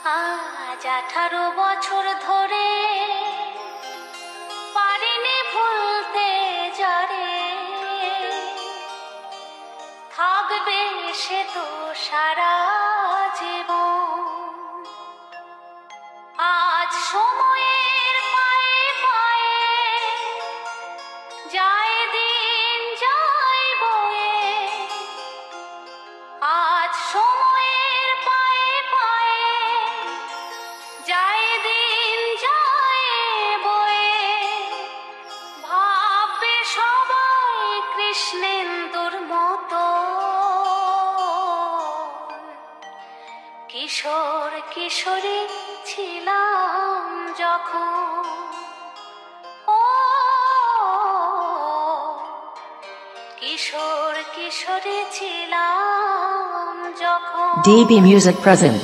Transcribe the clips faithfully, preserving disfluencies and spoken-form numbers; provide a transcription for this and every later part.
আজ আঠারো বছর ধরে পারিনি ভুলতে যারে, থাকবে সে তো সারা জীবন। আজ সময়ের পায়ে পায়ে যায় দিন যায় বয়ে, আজ সময়ের পায়ে পায়ে যায় দিন যায় বয়ে, ভাববে সবাই কৃষ্ণেন্দুর মতো কিশোর কিশোরী ছিলাম যখন। ও কিশোর কিশোরী ছিলাম যখন। D B Music present.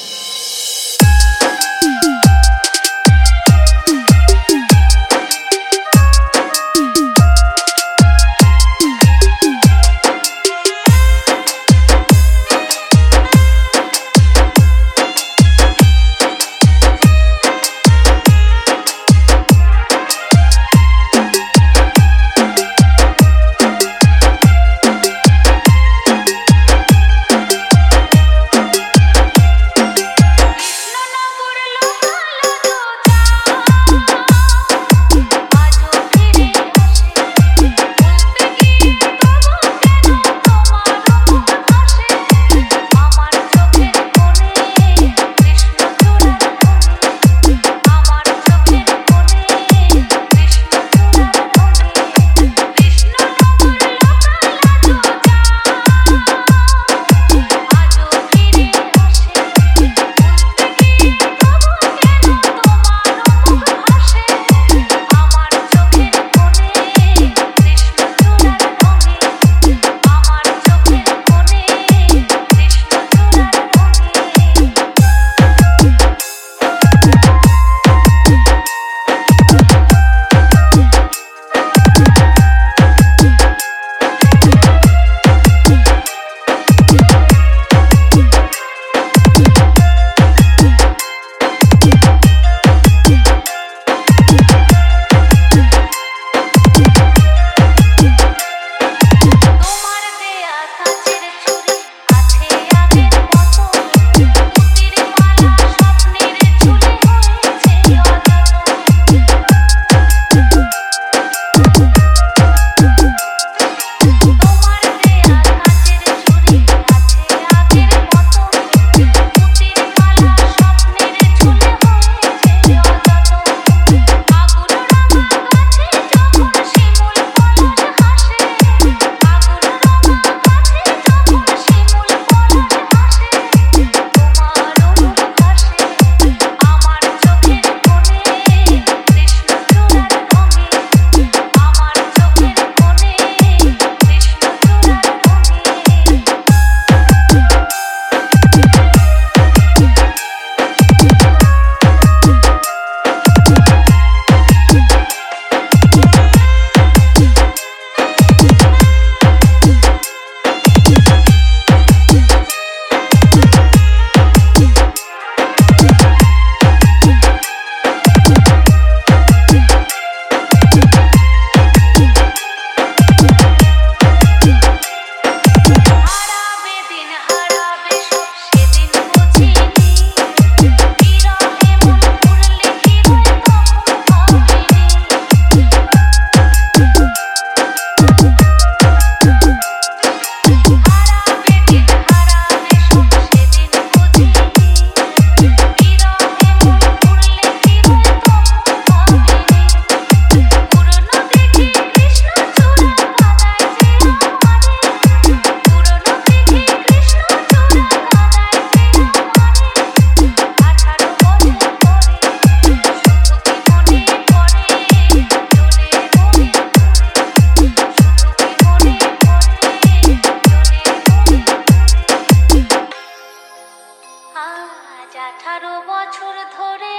আঠারো বছর ধরে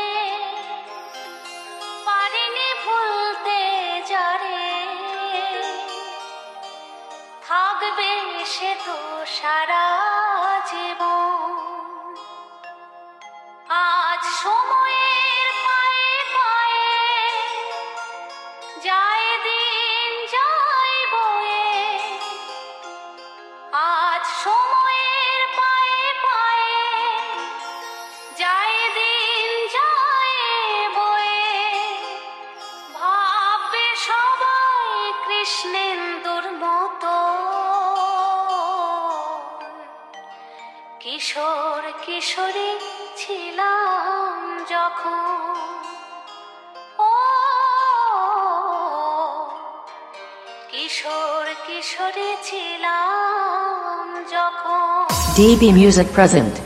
পারিনি ভুলতে যারে, থাকবে সে তো সারা জীবন। কৃষ্ণেন্দুর মতো কিশোর কিশোরী ছিলাম যখন, ও কিশোর কিশোরী ছিলাম যখন। D B Music present.